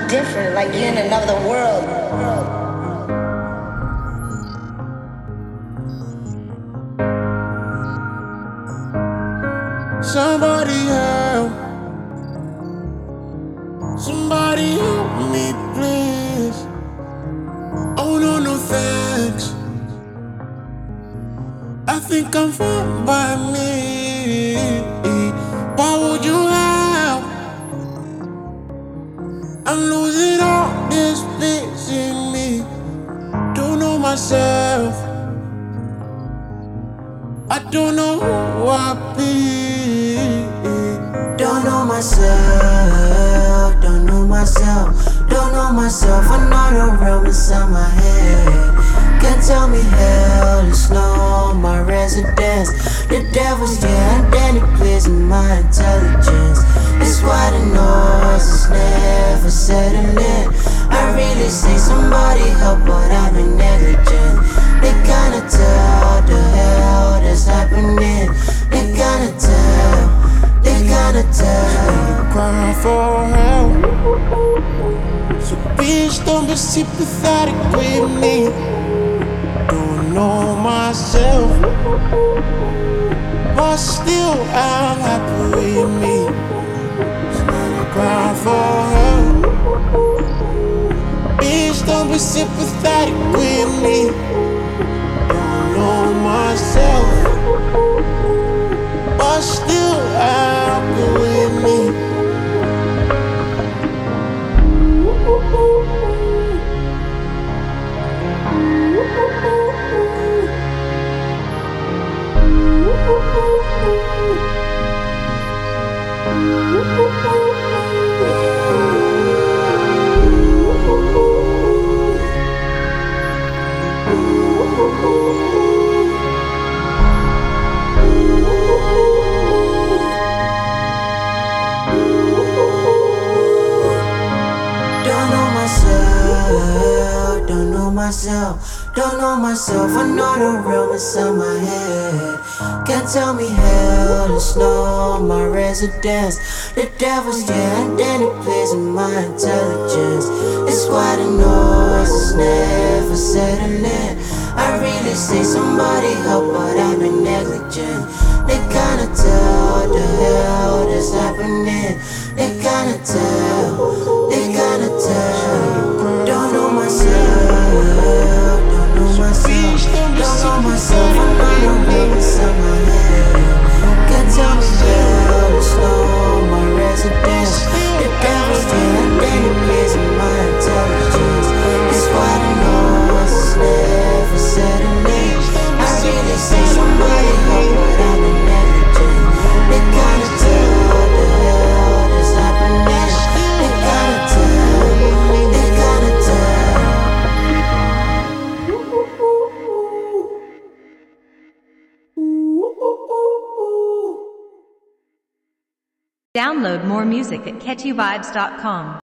different, like you're in another world. Somebody help, somebody help me, please. Oh no, no thanks. I think I'm fine by me. Why would you help? I'm losing all this peace in me. Don't know myself. I don't know who I be. Don't know myself, don't know myself, don't know myself. Another realm inside my head. Can't tell me hell, it's no my residence. The devil's yeah, and then he plays in my intelligence. It's why the noise is never settling. I really say somebody help, but I've been negligent. They kinda tell the hell that's happening. They kinda tell. They gotta tell. Crying for help. So bitch, don't be sympathetic with me. Don't know myself, but still I'm happy with me. Crying for help. Bitch, don't be sympathetic with me. Don't know myself, but still happy with me. Don't know myself, another realm inside my head. Can't tell me hell, it's no my residence. The devil's yeah, and then he plays in my intelligence. It's why the noise is never settling. I really say somebody help, but I've been negligent. They kinda tell the hell that's happening. They kinda tell, they kinda tell. Don't know myself. Don't know myself, I'm not a real inside my head. Can't tell me hell, it's no my residence. The devil's there, and then he plays in my intelligence. It's why the noise is never settling. I really say somebody help, but I've been negligent. They kinda tell the hell that's happening. They kinda tell, they kinda tell. Download more music at catchyvibes.com.